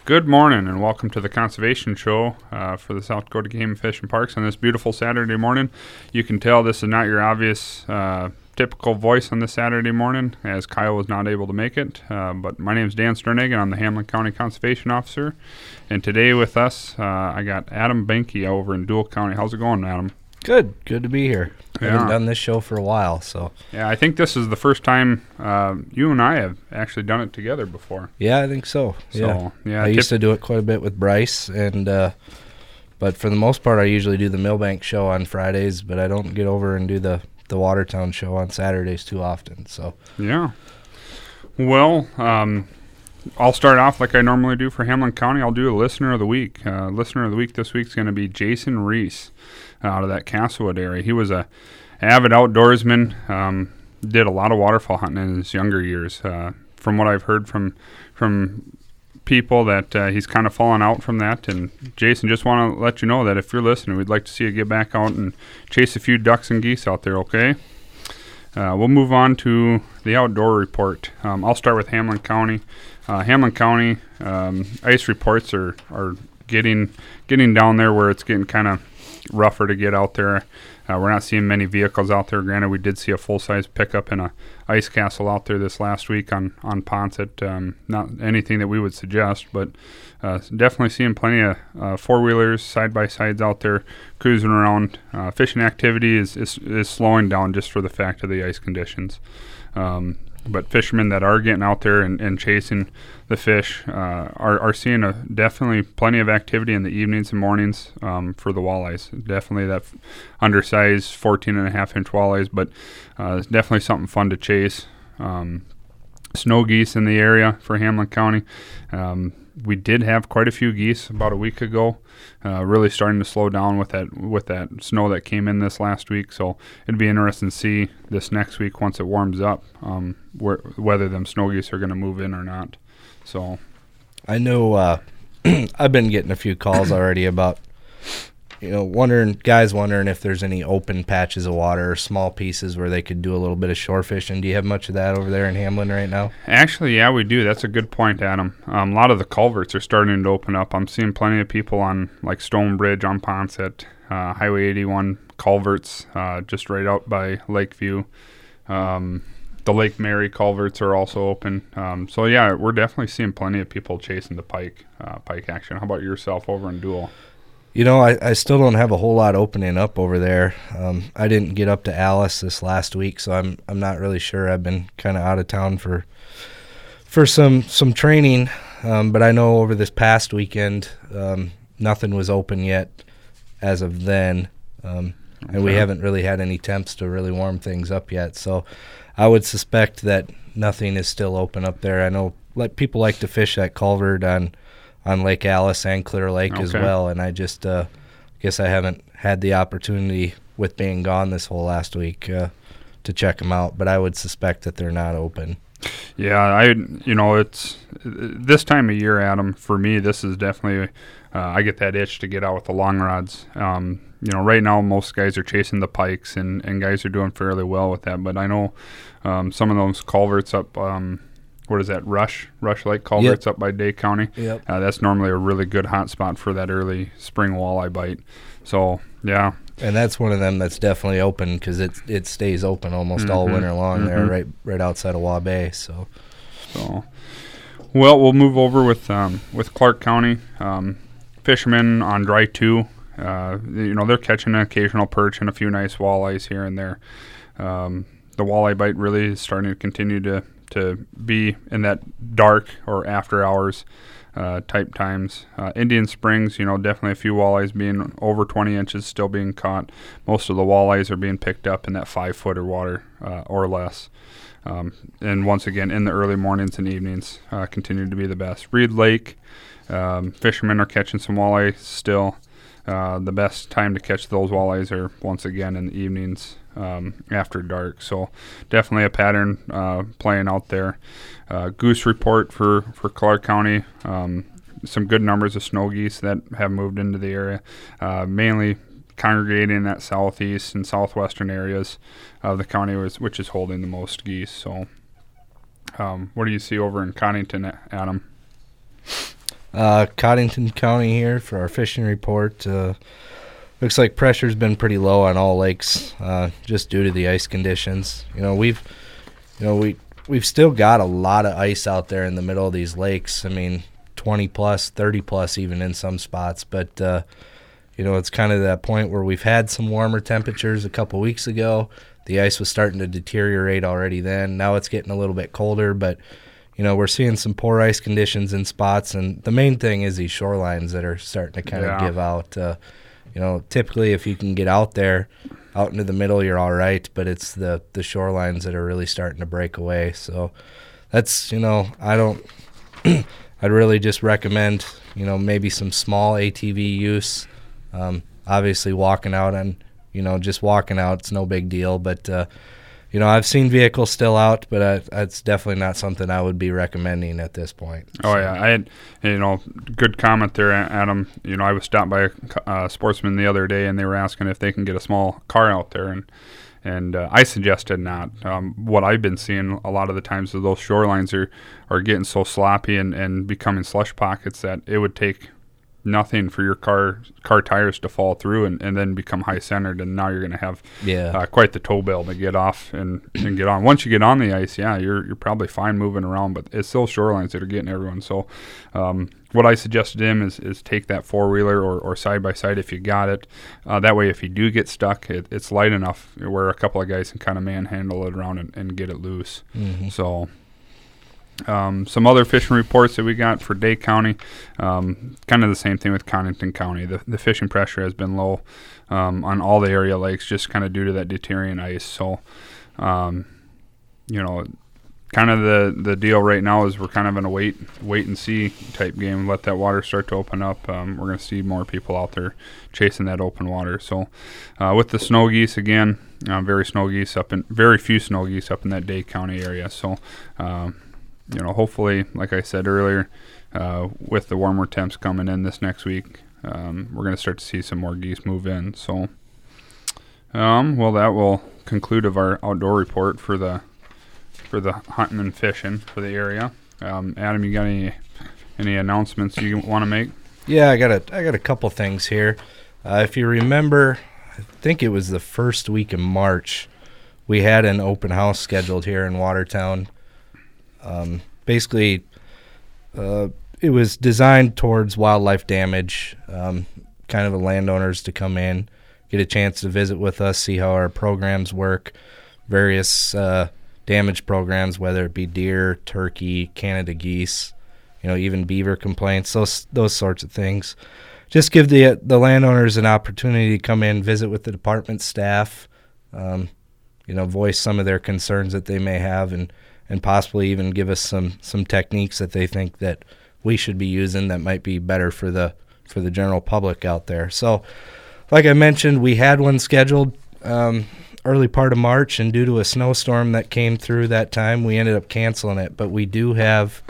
Good morning and welcome to the Conservation Show for the South Dakota Game and Fish and Parks on this beautiful Saturday morning. You can tell this is not your obvious typical voice on this Saturday morning, as Kyle was not able to make it. But my name is Dan Sternig, and I'm the Hamlin County Conservation Officer. And today with us, I got Adam Benke over in Dual County. How's it going, Adam? Good to be here. I haven't done this show for a while, so. Yeah, I think this is the first time you and I have actually done it together before. Yeah, I think so. Yeah, I used to do it quite a bit with Bryce, and but for the most part, I usually do the Millbank show on Fridays, but I don't get over and do the Watertown show on Saturdays too often. So. Yeah. Well, I'll start off like I normally do for Hamlin County. I'll do a Listener of the Week. Listener of the Week this week is going to be Jason Reese out of that Castlewood area. He was a avid outdoorsman, did a lot of waterfowl hunting in his younger years. From what I've heard from people, that he's kind of fallen out from that. And Jason, just want to let you know that if you're listening, we'd like to see you get back out and chase a few ducks and geese out there, okay? We'll move on to the outdoor report. I'll start with Hamlin County. Hamlin County ice reports are getting down there where it's getting kind of rougher to get out there. We're not seeing many vehicles out there. Granted, we did see a full-size pickup and a ice castle out there this last week on Poncet. Not anything that we would suggest, but definitely seeing plenty of four-wheelers, side-by-sides out there cruising around. Fishing activity is slowing down just for the fact of the ice conditions. But fishermen that are getting out there and chasing the fish are seeing definitely plenty of activity in the evenings and mornings for the walleyes. Definitely that undersized 14.5-inch walleyes, but it's definitely something fun to chase. Snow geese in the area for Hamlin County. We did have quite a few geese about a week ago. Really starting to slow down with that snow that came in this last week. So it'd be interesting to see this next week once it warms up, whether them snow geese are going to move in or not. So I know I've been getting a few calls already about guys wondering if there's any open patches of water or small pieces where they could do a little bit of shore fishing. Do you have much of that over there in Hamlin right now? Actually, yeah, we do. That's a good point, Adam. A lot of the culverts are starting to open up. I'm seeing plenty of people on like Stonebridge on Poncet, Highway 81 culverts just right out by Lakeview. The Lake Mary culverts are also open. So yeah, we're definitely seeing plenty of people chasing the pike action. How about yourself over in Dual? I still don't have a whole lot opening up over there. I didn't get up to Alice this last week, so I'm not really sure. I've been kind of out of town for some training, but I know over this past weekend nothing was open yet as of then, and we haven't really had any temps to really warm things up yet. So I would suspect that nothing is still open up there. I know people like to fish that culvert on Lake Alice and Clear Lake as well, and I just guess I haven't had the opportunity with being gone this whole last week to check them out, but I would suspect that they're not open. Yeah, it's this time of year, Adam, for me, this is definitely, I get that itch to get out with the long rods. Right now most guys are chasing the pikes, and guys are doing fairly well with that, but I know some of those culverts up, what is that, Rush Lake culverts up by Day County? Yep. That's normally a really good hot spot for that early spring walleye bite. So, yeah. And that's one of them that's definitely open because it stays open almost all winter long there, right outside of Waubay. So, well, we'll move over with Clark County. Fishermen on Dry 2, they're catching an occasional perch and a few nice walleyes here and there. The walleye bite really is starting to continue to be in that dark or after hours type times. Indian Springs, definitely a few walleyes being over 20 inches still being caught. Most of the walleyes are being picked up in that 5-footer water or less. And once again, in the early mornings and evenings, continue to be the best. Reed Lake, fishermen are catching some walleye still. The best time to catch those walleyes are once again in the evenings after dark. So definitely a pattern playing out there. Goose report for Clark County. Some good numbers of snow geese that have moved into the area, mainly congregating in that southeast and southwestern areas of the county, which is holding the most geese. So what do you see over in Connington, Adam? Cottington County here for our fishing report. Looks like pressure's been pretty low on all lakes, just due to the ice conditions. We've still got a lot of ice out there in the middle of these lakes. I mean, 20 plus, 30 plus even in some spots. But, it's kind of that point where we've had some warmer temperatures a couple weeks ago. The ice was starting to deteriorate already then. Now it's getting a little bit colder, but, we're seeing some poor ice conditions in spots. And the main thing is these shorelines that are starting to kind of give out. Typically if you can get out there, out into the middle, you're all right, but it's the shorelines that are really starting to break away. So that's, I'd really just recommend, maybe some small ATV use. Obviously walking out and, just walking out, it's no big deal, but, I've seen vehicles still out, but it's definitely not something I would be recommending at this point. Oh, yeah. I had, good comment there, Adam. I was stopped by a sportsman the other day, and they were asking if they can get a small car out there, and I suggested not. What I've been seeing a lot of the times is those shorelines are getting so sloppy and becoming slush pockets that it would take nothing for your car tires to fall through and then become high centered, and now you're going to have quite the tow bill to get off and get on. Once you get on the ice, you're probably fine moving around, but it's those shorelines that are getting everyone. So what I suggested to him is take that four-wheeler or side-by-side if you got it. That way if you do get stuck, it's light enough where a couple of guys can kind of manhandle it around and get it loose. Mm-hmm. So some other fishing reports that we got for Day County, kind of the same thing with Cottington County. The fishing pressure has been low on all the area lakes, just kind of due to that deteriorating ice. So, kind of the deal right now is we're kind of in a wait and see type game. Let that water start to open up. We're going to see more people out there chasing that open water. So, with the snow geese again, very few snow geese up in that Day County area. So, hopefully, like I said earlier, with the warmer temps coming in this next week, we're going to start to see some more geese move in. So, that will conclude of our outdoor report for the hunting and fishing for the area. Adam, you got any announcements you want to make? Yeah, I got a couple things here. If you remember, I think it was the first week in March, we had an open house scheduled here in Watertown. Basically, it was designed towards wildlife damage, kind of the landowners to come in, get a chance to visit with us, see how our programs work, various damage programs, whether it be deer, turkey, Canada geese, even beaver complaints, those sorts of things. Just give the landowners an opportunity to come in, visit with the department staff, voice some of their concerns that they may have, and possibly even give us some techniques that they think that we should be using that might be better for the general public out there. So, like I mentioned, we had one scheduled early part of March, and due to a snowstorm that came through that time, we ended up canceling it. But we do have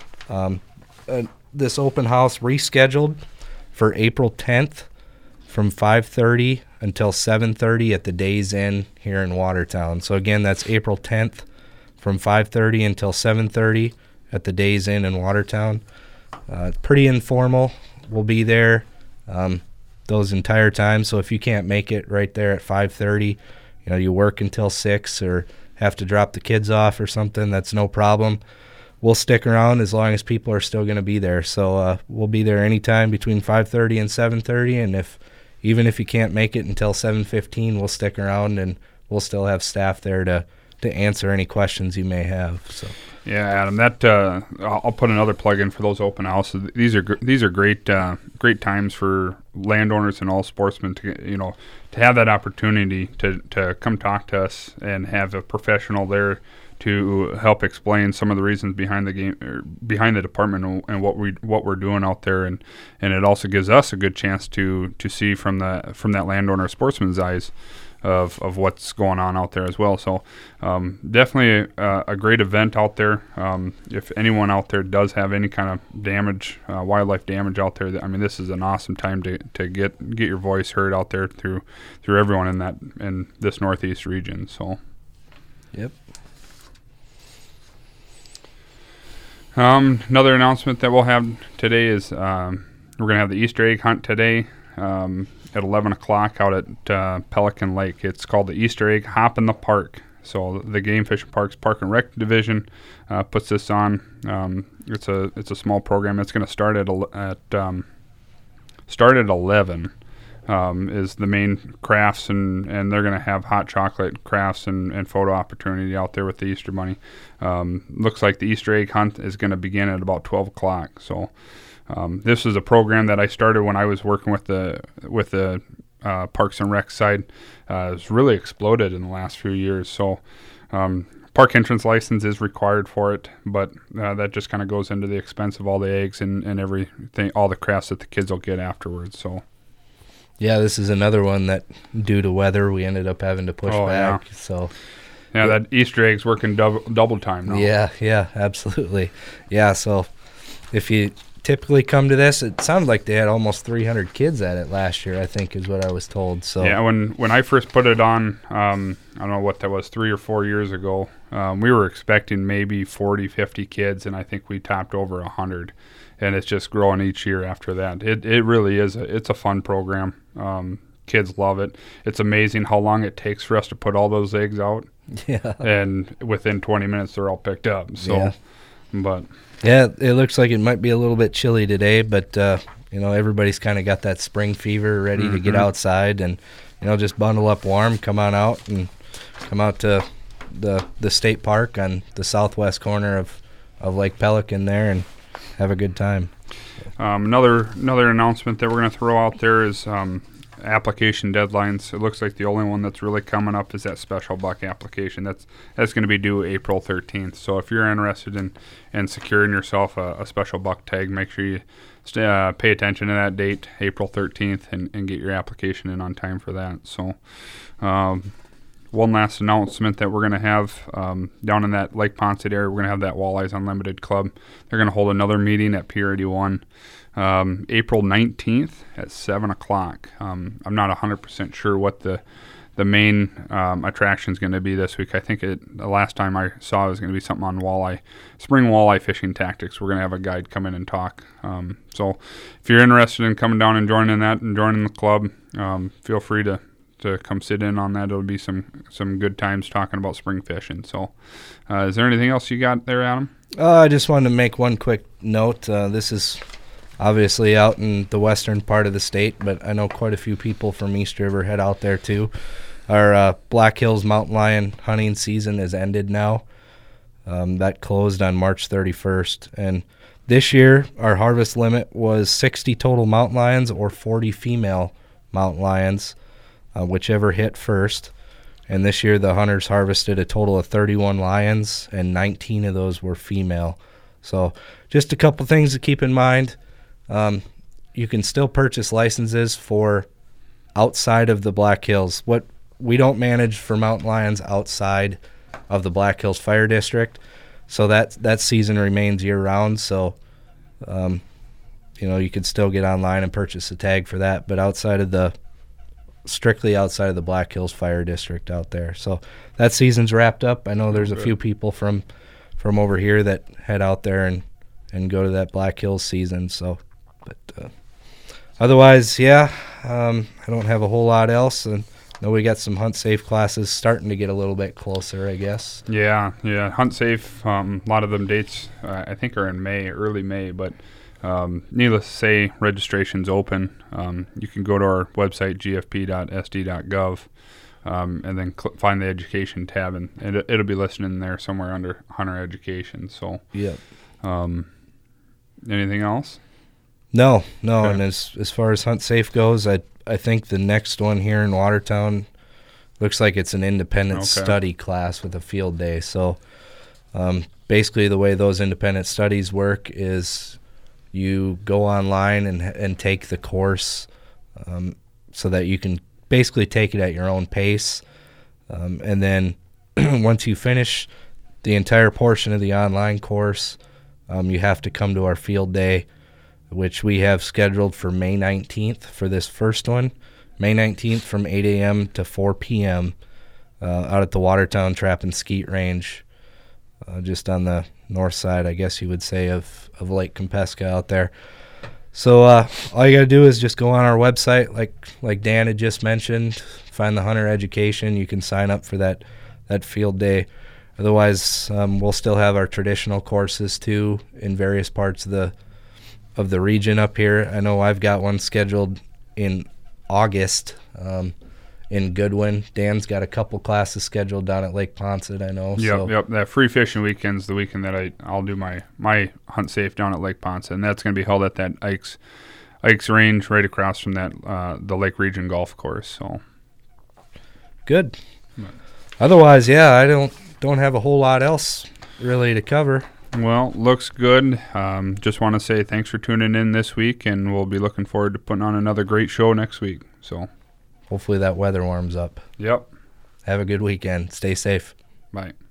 this open house rescheduled for April 10th from 5:30 until 7:30 at the Days Inn here in Watertown. So again, that's April 10th. From 5:30 until 7:30 at the Days Inn in Watertown. It's pretty informal. We'll be there those entire times. So if you can't make it right there at 5:30, you work until 6 or have to drop the kids off or something, that's no problem. We'll stick around as long as people are still going to be there. So we'll be there anytime between 5:30 and 7:30. And even if you can't make it until 7:15, we'll stick around and we'll still have staff there to answer any questions you may have. So yeah, Adam, that I'll put another plug in for those open houses. These are great times for landowners and all sportsmen to have that opportunity to come talk to us and have a professional there to help explain some of the reasons behind the game, or behind the department, and what we're doing out there, and it also gives us a good chance to see from that landowner sportsman's eyes of what's going on out there as well. So definitely a great event out there. If anyone out there does have any kind of damage, wildlife damage out there, this is an awesome time to get your voice heard out there through everyone in this Northeast region. So yep. Another announcement that we'll have today is we're going to have the Easter egg hunt today at 11 o'clock out at Pelican Lake. It's called the Easter Egg Hop in the Park. So the Game Fish and Parks Park and Rec Division puts this on. It's a small program. It's going to start at 11. Is the main crafts, and they're going to have hot chocolate crafts and photo opportunity out there with the Easter Bunny. Looks like the Easter egg hunt is going to begin at about 12 o'clock. So this is a program that I started when I was working with the Parks and Rec side. It's really exploded in the last few years. So park entrance license is required for it, but that just kind of goes into the expense of all the eggs and everything, all the crafts that the kids will get afterwards. So. Yeah, this is another one that, due to weather, we ended up having to push back. Yeah. So, yeah, that Easter egg's working double time now. Yeah, absolutely. Yeah, so if you typically come to this, it sounded like they had almost 300 kids at it last year, I think is what I was told. So yeah, when I first put it on, I don't know what that was, 3 or 4 years ago, we were expecting maybe 40, 50 kids, and I think we topped over 100. And it's just growing each year after that. It really is. It's a fun program. Kids love it. It's amazing how long it takes for us to put all those eggs out. Yeah. And within 20 minutes, they're all picked up. So, yeah. But yeah, it looks like it might be a little bit chilly today, but everybody's kind of got that spring fever ready to get outside and just bundle up warm, come on out and come out to the state park on the southwest corner of Lake Pelican there and have a good time. Another announcement that we're going to throw out there is application deadlines. It looks like the only one that's really coming up is that special buck application. That's going to be due April 13th. So if you're interested in securing yourself a special buck tag, make sure you pay attention to that date, April 13th, and get your application in on time for that. So one last announcement that we're going to have down in that Lake Ponce area, we're going to have that Walleyes Unlimited Club. They're going to hold another meeting at Pier 81 April 19th at 7 o'clock. I'm not 100% sure what the main attraction is going to be this week. I think the last time I saw it was going to be something on spring walleye fishing tactics. We're going to have a guide come in and talk. So if you're interested in coming down and joining that and joining the club, feel free to come sit in on that. It'll be some good times talking about spring fishing. So is there anything else you got there, Adam? I just wanted to make one quick note. This is obviously out in the western part of the state, but I know quite a few people from East River head out there too. Our Black Hills mountain lion hunting season has ended now. That closed on March 31st. And this year, our harvest limit was 60 total mountain lions or 40 female mountain lions. Whichever hit first. And this year the hunters harvested a total of 31 lions, and 19 of those were female. So just a couple things to keep in mind. You can still purchase licenses for outside of the Black Hills. What we don't manage for mountain lions outside of the Black Hills Fire District. So that season remains year-round. So, you can still get online and purchase a tag for that. But strictly outside of the Black Hills Fire District out there. So that season's wrapped up. I know there's a few people from over here that head out there and go to that Black Hills season. So, but otherwise, yeah, I don't have a whole lot else. And I know we got some hunt safe classes starting to get a little bit closer, I guess. Yeah, hunt safe. A lot of them dates I think are in May, early May, but needless to say, registration's open. You can go to our website, gfp.sd.gov, and then find the education tab, and it'll be listed in there somewhere under hunter education. So, yeah. Anything else? No. Okay. And as far as hunt safe goes, I think the next one here in Watertown looks like it's an independent study class with a field day. So, basically, the way those independent studies work is you go online and take the course so that you can basically take it at your own pace. And then once you finish the entire portion of the online course, you have to come to our field day, which we have scheduled for May 19th for this first one. May 19th from 8 a.m. to 4 p.m. Out at the Watertown Trap and Skeet Range. just on the north side, I guess you would say, of Lake Compeska out there. So all you got to do is just go on our website, like Dan had just mentioned, find the hunter education. You can sign up for that field day. Otherwise, we'll still have our traditional courses too in various parts of the region up here. I know I've got one scheduled in August in Goodwin. Dan's got a couple classes scheduled down at Lake Poncet, I know. Yep. That free fishing weekend's the weekend that I'll do my hunt safe down at Lake Poncet, and that's going to be held at that Ike's Range right across from that the Lake Region Golf Course. So good. Otherwise, yeah, I don't have a whole lot else really to cover. Well, looks good. Just want to say thanks for tuning in this week, and we'll be looking forward to putting on another great show next week. So hopefully that weather warms up. Yep. Have a good weekend. Stay safe. Bye.